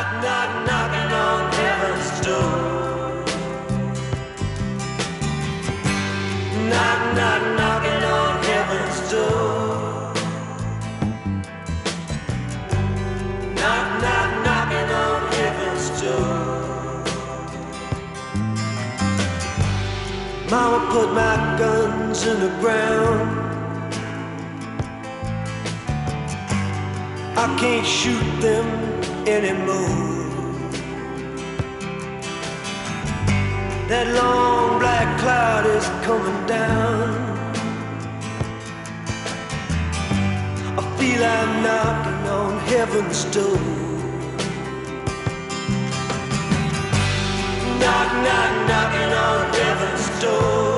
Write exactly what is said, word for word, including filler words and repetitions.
Knock, knock, knocking on heaven's door. Knock, knock, knocking on heaven's door. Knock, knock, knocking on heaven's door. Mama put my guns in the ground. I can't shoot them anymore. That long black cloud is coming down. I feel I'm knocking on heaven's door. Knock, knock, knocking on heaven's door.